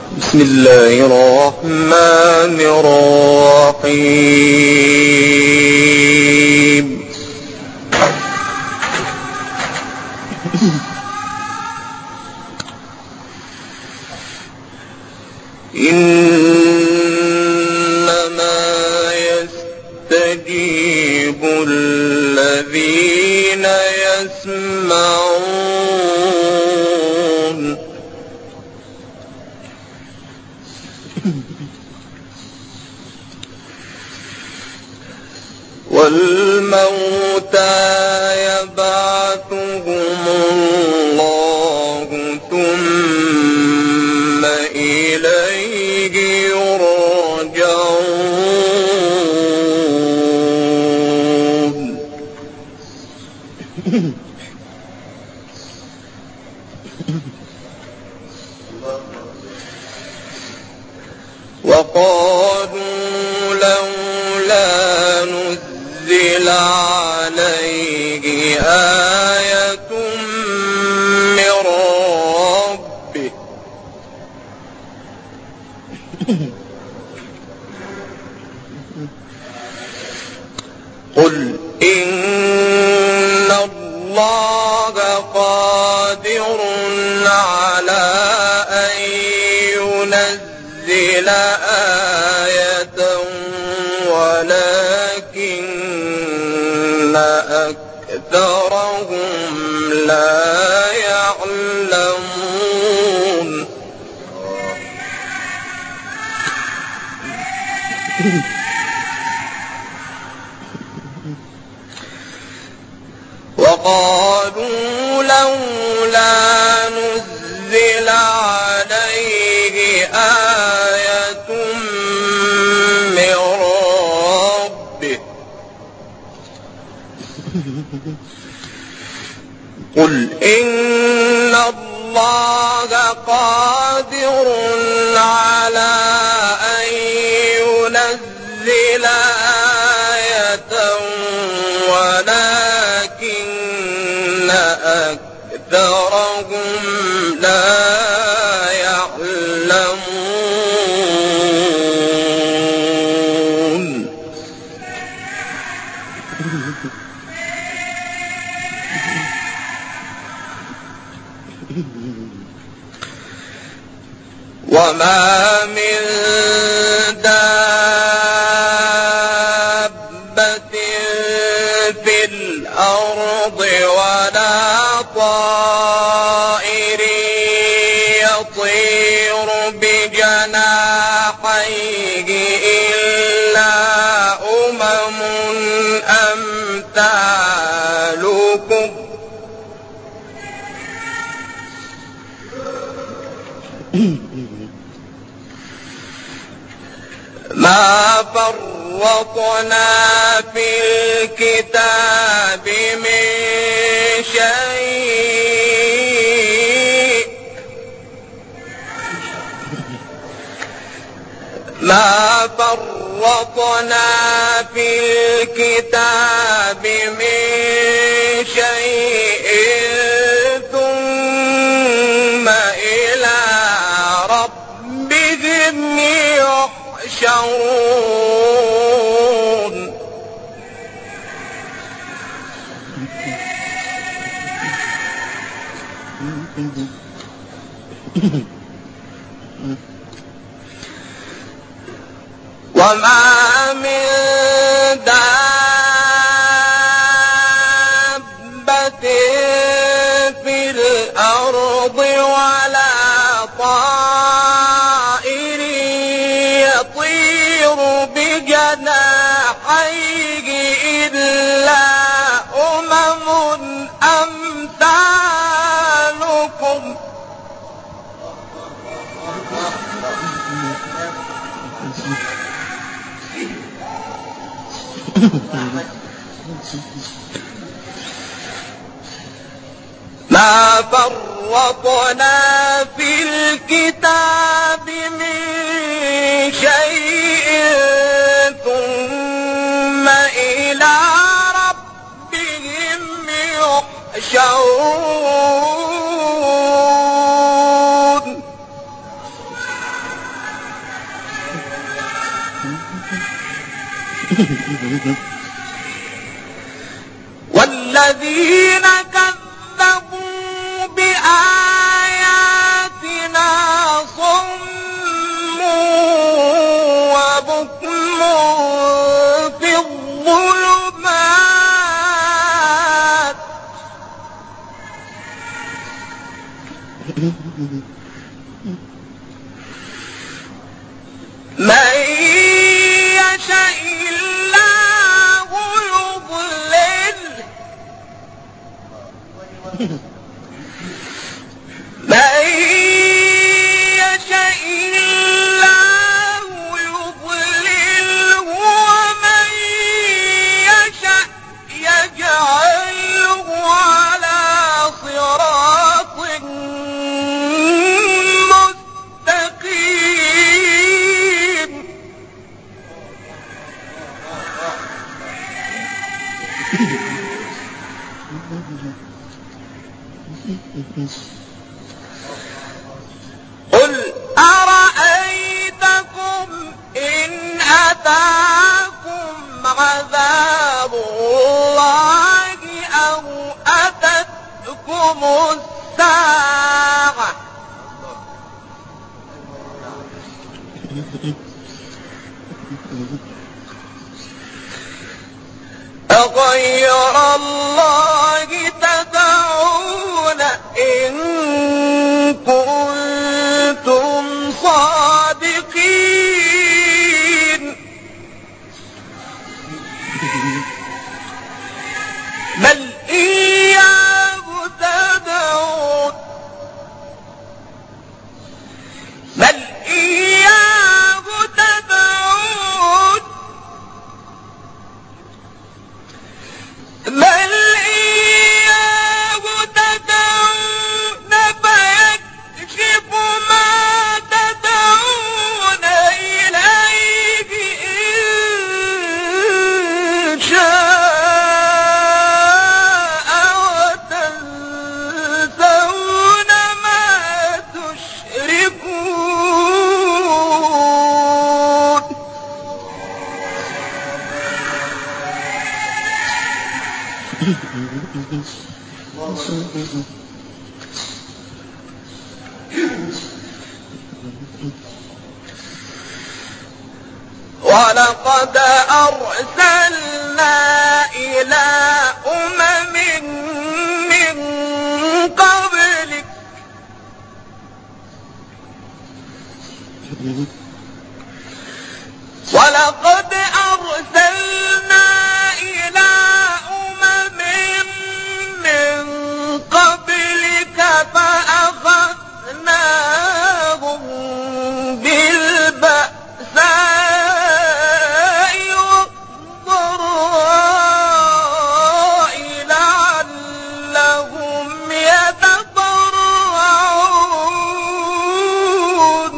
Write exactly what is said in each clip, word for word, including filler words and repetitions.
بسم الله الرحمن الرحيم. إنما يستجيب الذين يسمعون والموتى يبعثهم الله ثم إليه يرجعون. وقالوا لولا نزل عليه آية من ربه قل إن الله قادر على أن ينزل آية ولكن أكثرهم لا يعلمون. وقالوا لولا نزل عليه آية من ربه قل إن الله قادر على أن ينزل آية ولكن أكثرهم لا يعلمون. وما من دابة في الأرض ولا طائر يطير بجناحيه إلا أمم أمثالكم ما فرطنا في الكتاب من شيء ما فرطنا في الكتاب من شيء ثم إلى ربهم يحشرون. وما من دابة في الأرض ولا طائر يطير بجناحيه إلا أمم أمثالكم ما فرطنا في الكتاب من شيء ثم إلى ربهم يحشرون. والذين كذبوا بآياتنا صم وبكم في الظلمات من يشاء الله يضلله من يشاء الله يضلله ومن يشاء يجعله على صراط مستقيم قل أرأيتكم إن أتاكم عذاب الله أو أتتكم الساعة أغير الله تدعون إن كنتم صادقين بل إياه تدعون بل إياه تدعون بل إياه تدعون فيكشف ما تدعون إليه إن شاء وتنسون ما تشركون ولقد أرسلنا إلى أمم من قبلك ولقد أرسلنا إلى أمم من قبلك فأخذناهم بالبأساء والضراء لعلهم يتضرعون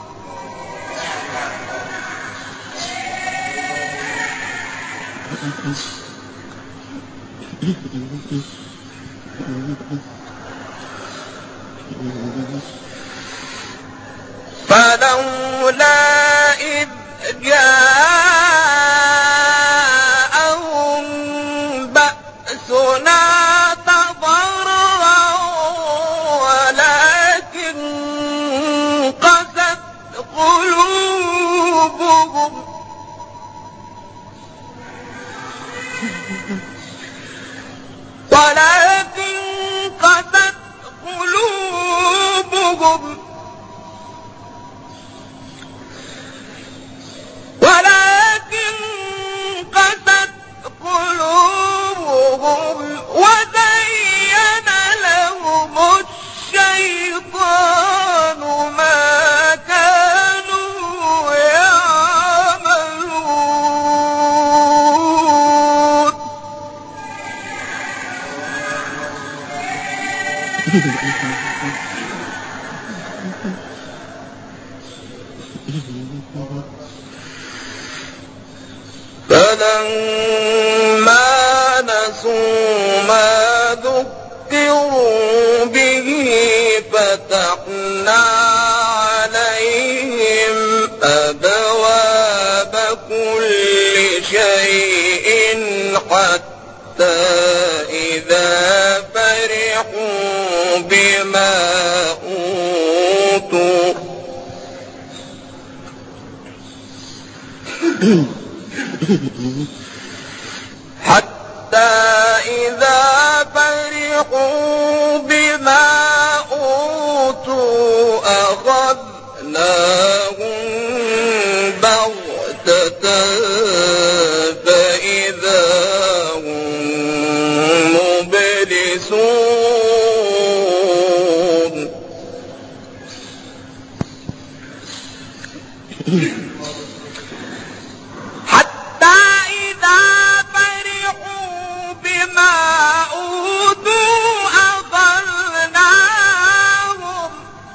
فلولا إذ جاءهم بأسنا تضرعوا ولكن قست قلوبهم ولكن قست قلوبهم ولكن قست قلوبهم وزين لهم الشيطان ما كانوا يعملون فلما نسوا ما ذكروا به فتحنا عليهم أبواب حتى إذا فرحوا بما أوتوا حتى إذا فرحوا بما أوتوا أخذناهم بغتة فإذا هم مبلسون حتى إذا فرحوا بما أوتوا أخذناهم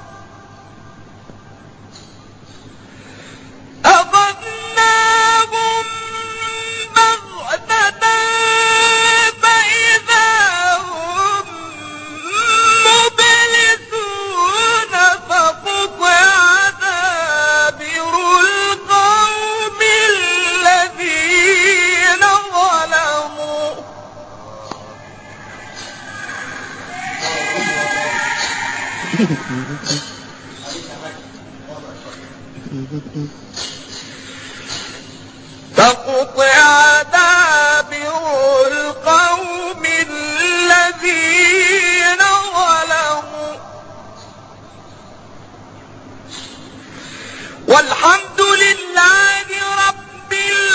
أخذناهم بغتة فإذا هم مبلسون فقطع دابر القوم الذين ظلموا فقطع دابر القوم الذين ظلموا والحمد لله رب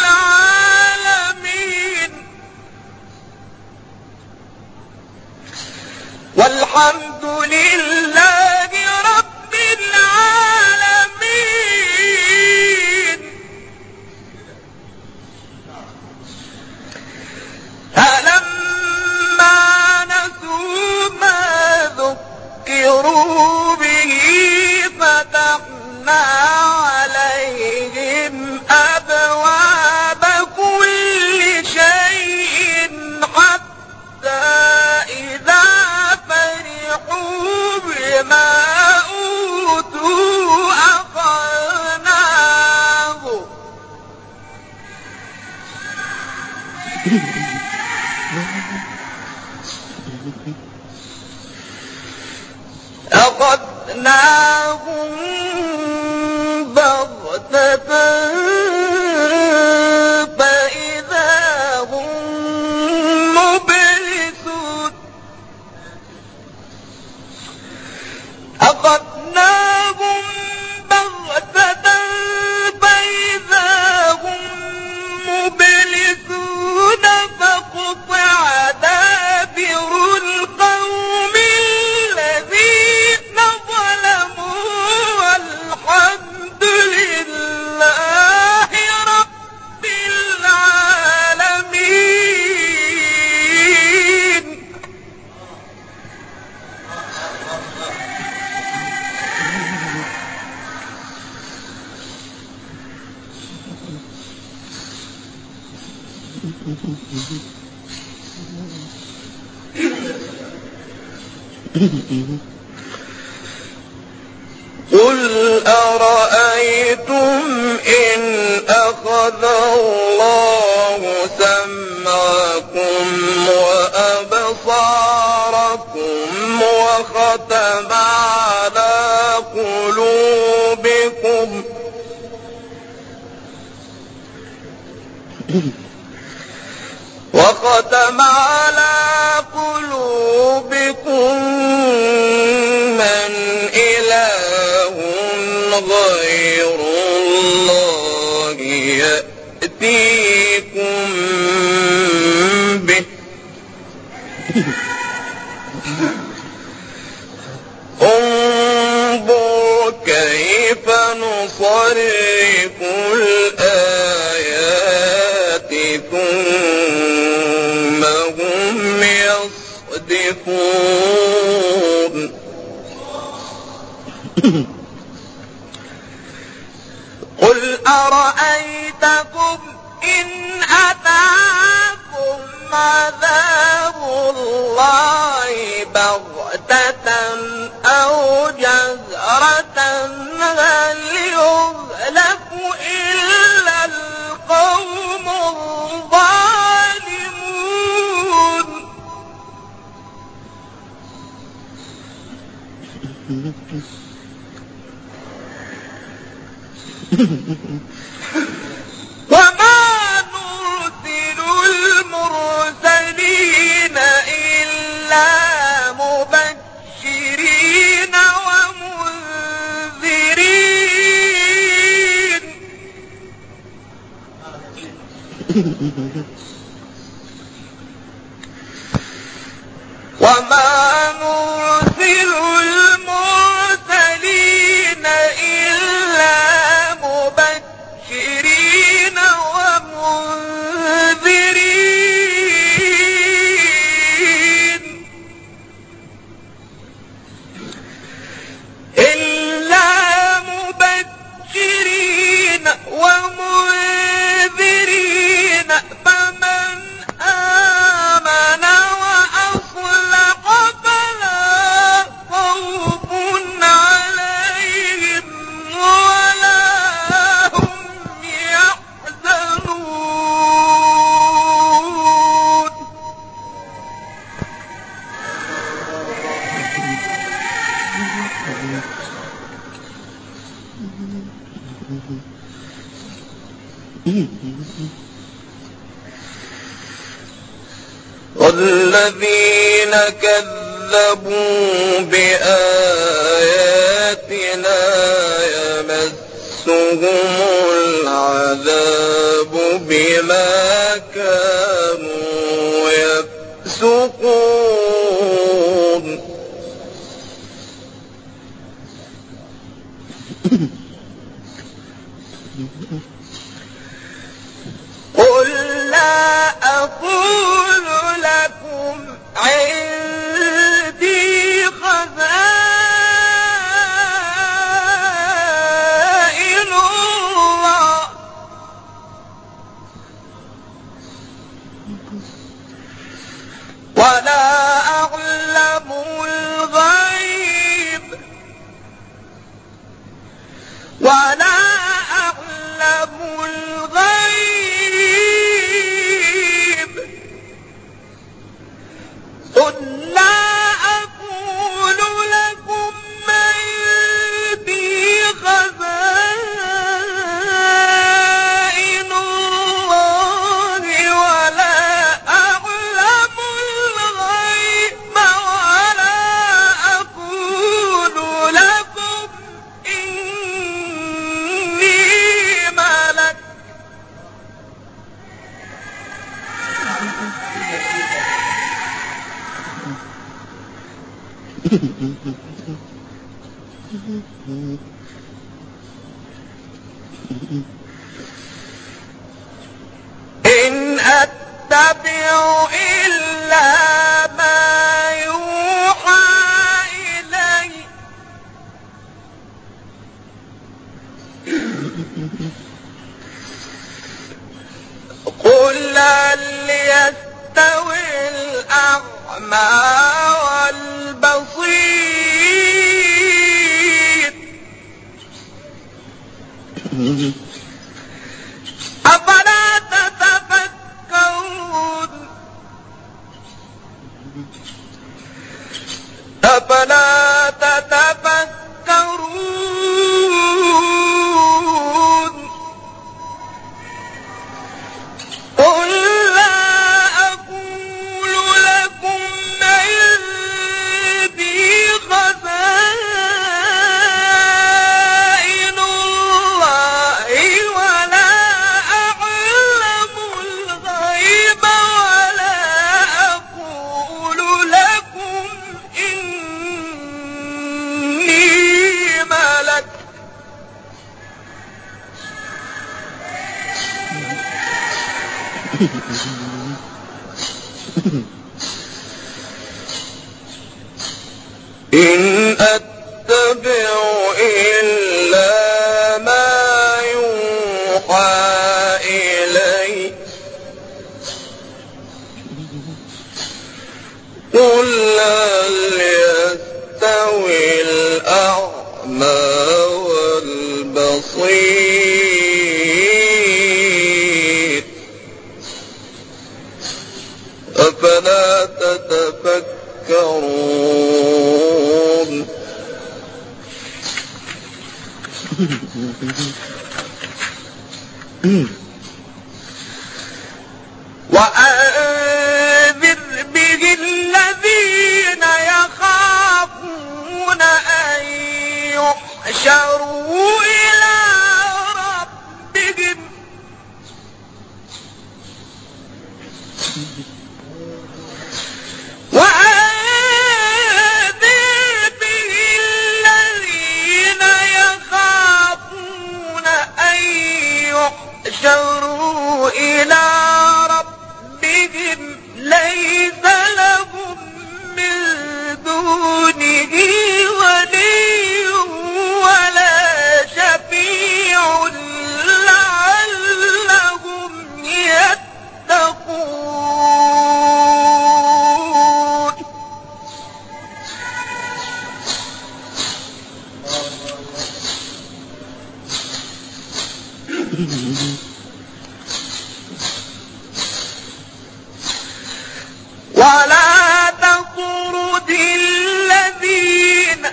العالمين والحمد لله رب العالمين فلما نسوا ما ذكروا به فتحنا عليهم أبواب كل شيء حتى إذا فرحوا بما أوتوا أخذناهم أخذناهم بغتة فإذا هم مبلسون أخذناهم بغتة فإذا هم مبلسون فقطع دابر القوم الذين ظلموا والحمد لله رب العالمين قل أرأيتم إن أخذ الله سمعكم وأبصاركم وختم على قلوبكم وختم على قلوبكم من إله غير الله يأتيكم به انظر كيف نصرف الآيات ثم هم يصدفون قل أرأيتكم إن أتاكم عذاب الله بغتة أو جزرة هل يهلك إلا القوم الظالمون وما نرسل المرسلين إلا مبشرين ومنذرين وما نرسل المرسلين إلا مبشرين ومنذرين إلا مبشرين ومنذرين فمن آمن وأصلح فلا خوف عليهم ولا هم يحزنون والذين كذبوا بآياتنا يمسهم العذاب بما كانوا يفسقون قل لا أقول لكم عندي خزائن الله ولا أعلم الغيب ولا أعلم الغيب قل لا أقول لكم عندي خزائن الله ولا أعلم الغيب ولا أقول لكم إني ملك إن أتبع إلا ما يوحى إلي قل هل يستوي الأعمى والبصير أفلا تتفكرون أفلا تتفكرون قل لا أقول لكم عندي خزائن الله ولا أعلم الغيب ولا أقول لكم إني ملك إن أتبع إلا ما يوحى إلي قل هل يستوي الأعمى والبصير أفلا تتفكرون وأنذر به الذين يخافون أن يحشروا إلى ربهم وأنذر به الذين يخافون أن يحشروا إلى ربهم ليس لهم من دونه ولي ولا شفيع لعلهم يتقون. ولا تطرد الذين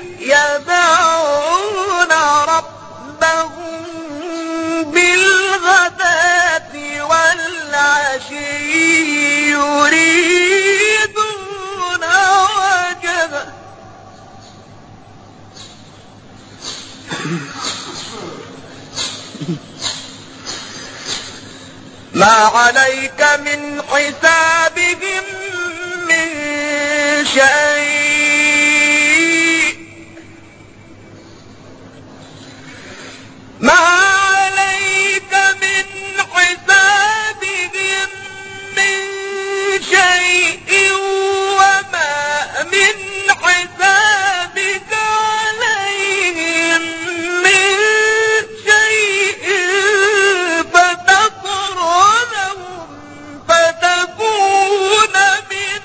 يدعون ربهم بالغداة والعشي يريدون وجهه ما عليك من حسابهم من شيء ما عليك من حسابهم من شيء وما من حسابك عليهم من شيء فتطردهم فتكون من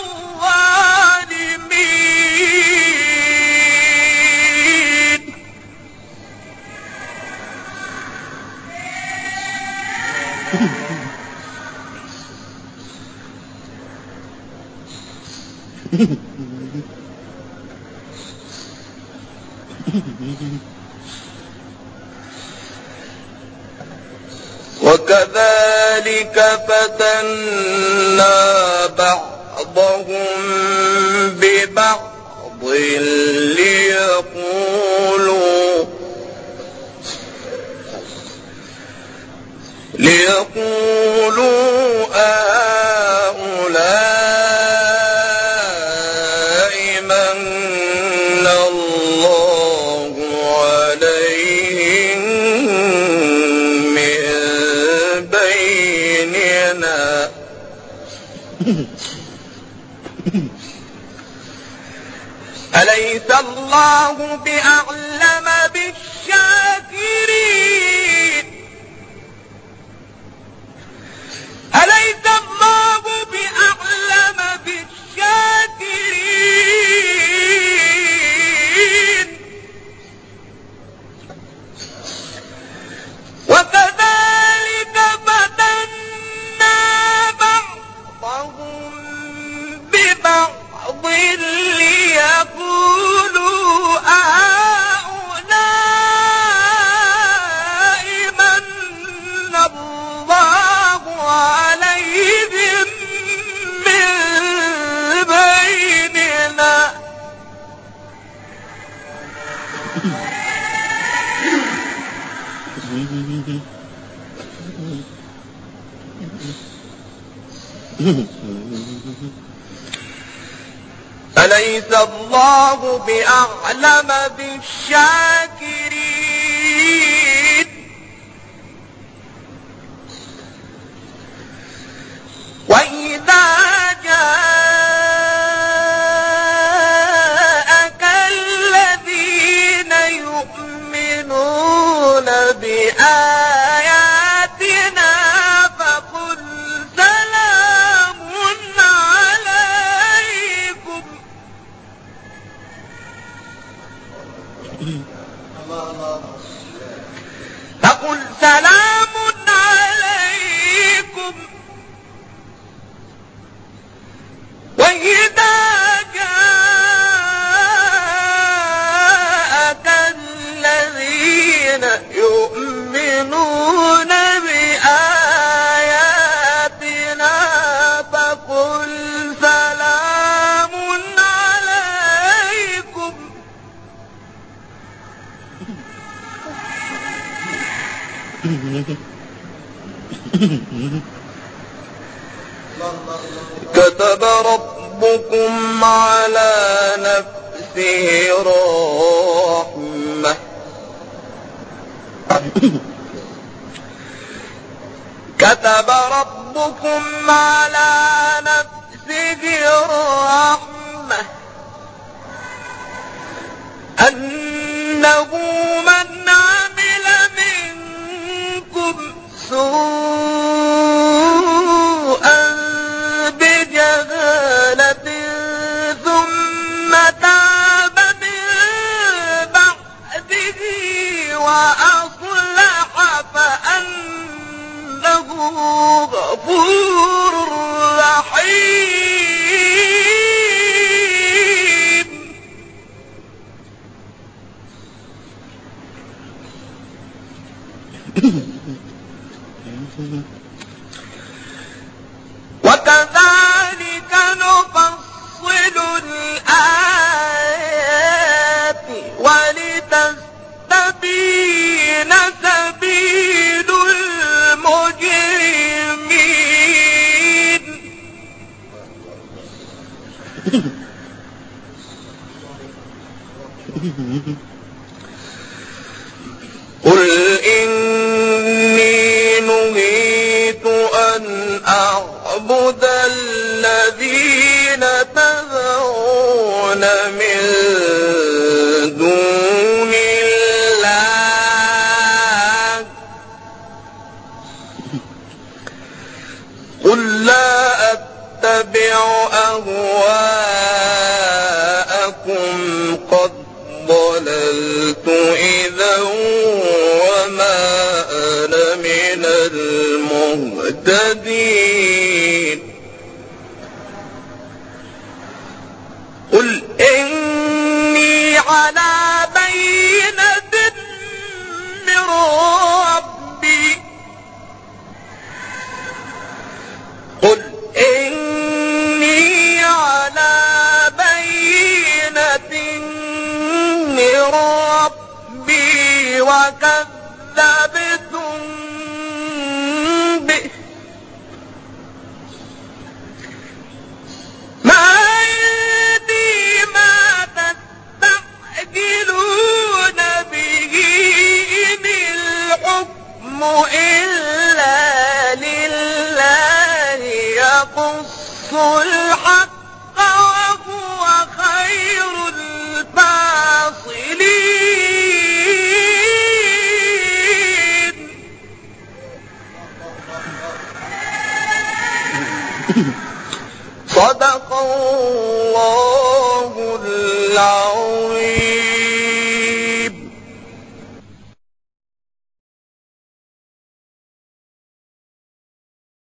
الظالمين. وكذلك فتنا بعضهم ببعض ليقولوا ليقولوا أهؤلاء من الله عليهم من بيننا أليس الله بأعلم بالشاكرين أليس الله بأعلم بالشاكرين. وكذلك فتنا بعضهم ببعض ليقولوا أهؤلاء من الله عليهم من بيننا أليس الله بأعلم بالشاكرين. وإذا جاءك الذين يؤمنون بآياتنا فقل سلام عليكم فقل سلام عليكم وإذا جاءك الذين الذين يؤمنون بآياتنا فقل سلام عليكم كتب ربكم على نفسه الرحمة كتب ربكم على نفسه الرحمة أنه من عمل منكم سوءا بجهالة ثم تاب من بعده وأصلح فأنه غفور رحيم وكذلك نفصل الآيات ولتستبين سبيل المجرمين قل إني نهيت أن أعبد الذين تدعون من دون الله قل لا أتبع أهواءكم قد ضللت إذا وما أنا من المهتدين قل إني على بينة من ربي قل إني على بينة من ربي وكذبتم به ما عندي ما تستعجلون به إن الحكم إلا لله يقص الحق وهو خير الفاصلين صدق الله العظيم